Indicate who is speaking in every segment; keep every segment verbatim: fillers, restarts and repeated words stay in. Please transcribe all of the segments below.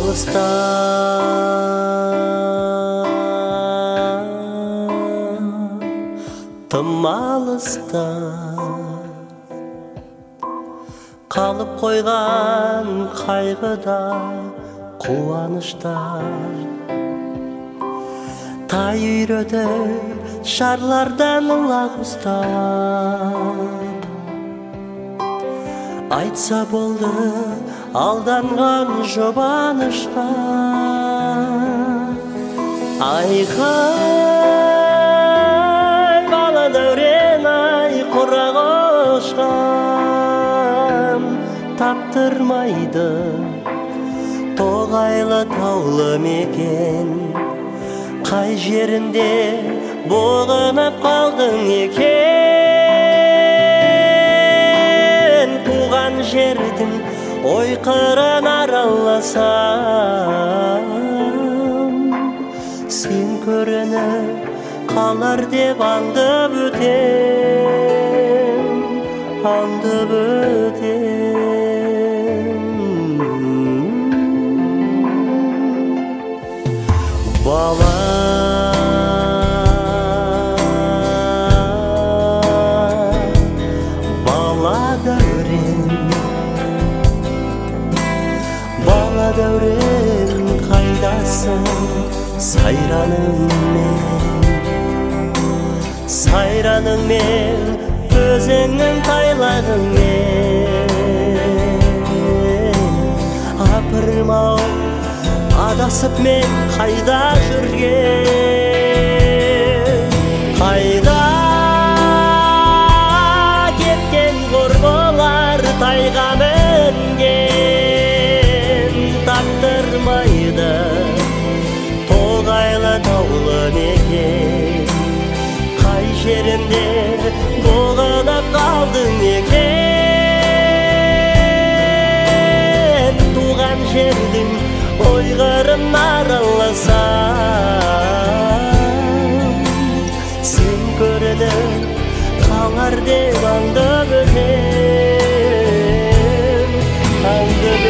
Speaker 1: алыста тым алыста қалып қойған қайғыда қуаныштар тай үйретіп шарлардан лақ ұстап айтса болды алданған жұбанышқа айқай бала дәурен ай құрақ ұшқан таптырмайды тоғайлы таулы мекен қай жерінде бұғынып қалдың екен туған жердің ой қырын араласам сен көрініп қалар деп аңдып өтем аңдып өтем бала дәурен қайдасың сайраныңмен сайраныңмен өзіңнің тайлағыңмен апырмау адасып мен қайда жүрген қайда кеткен құрбылар тайға мінген таптырмайды тоғайлы таулы мекен қай жерінде бұғынып қалдың екен туған жердің ой қырын араласам сен көрініп қалар деп аңдып өтем аңдып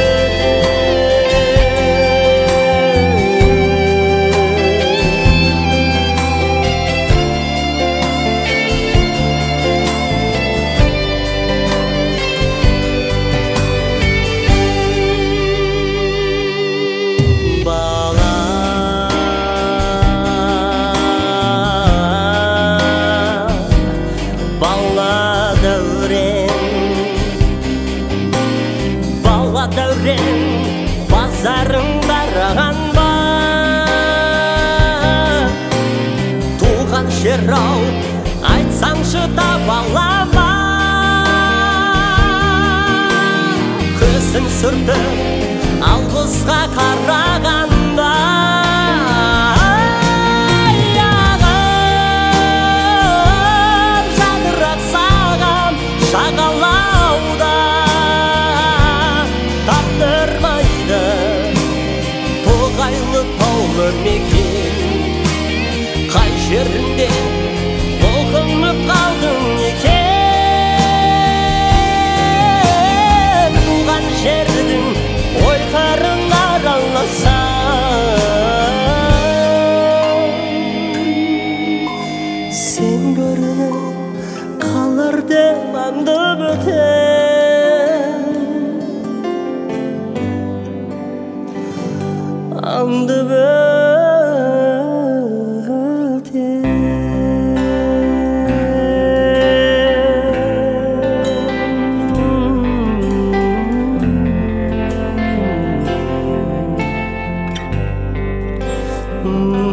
Speaker 1: дәурен базарың дараған ба туған жер-ау айтсаңшы таба ала ма көзің сүртіп алғысқа қарағанда аяғым жадырап саған шағалауда таптырмайды тоғайлы таулы мекен қай жерінде бұғынып қалдың екен туған жердің ой қырын араласам сен көрініп қалар деп аңдып өтем аңдып өтем